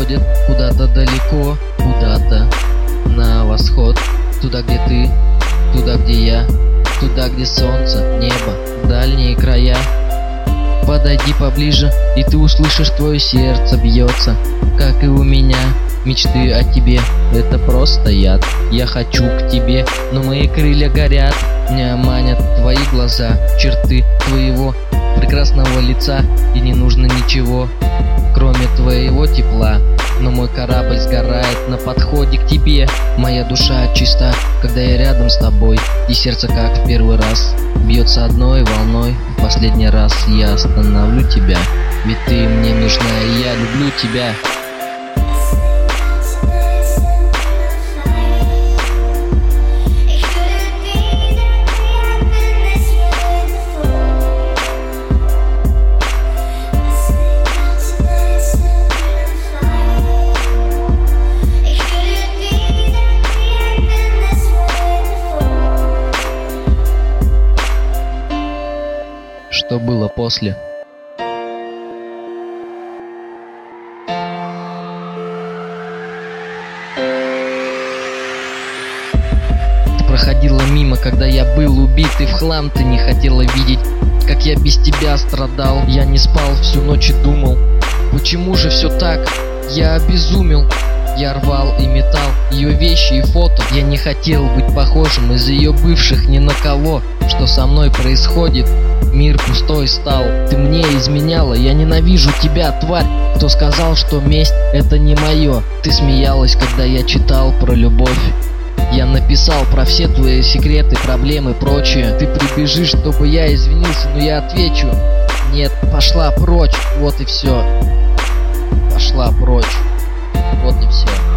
уходит куда-то далеко, куда-то на восход. Туда, где ты, туда, где я, туда, где солнце, небо, дальние края. Подойди поближе, и ты услышишь, твое сердце бьется, как и у меня. Мечты о тебе — это просто яд. Я хочу к тебе, но мои крылья горят. Меня манят твои глаза, черты твоего прекрасного лица. И не нужно ничего, кроме твоего тепла. Но мой корабль сгорает на подходе к тебе. Моя душа чиста, когда я рядом с тобой. И сердце, как в первый раз, бьется одной волной. В последний раз я остановлю тебя, ведь ты мне нужна, и я люблю тебя. Что было после? Ты проходила мимо, когда я был убит, и в хлам ты не хотела видеть, как я без тебя страдал. Я не спал всю ночь и думал, почему же все так? Я обезумел. Я рвал и метал ее вещи и фото. Я не хотел быть похожим из ее бывших ни на кого. Что со мной происходит? Мир пустой стал. Ты мне изменяла. Я ненавижу тебя, тварь. Кто сказал, что месть — это не мое? Ты смеялась, когда я читал про любовь. Я написал про все твои секреты, проблемы, прочее. Ты прибежишь, чтобы я извинился, но я отвечу: нет, пошла прочь. Вот и все. Пошла прочь. Вот и все.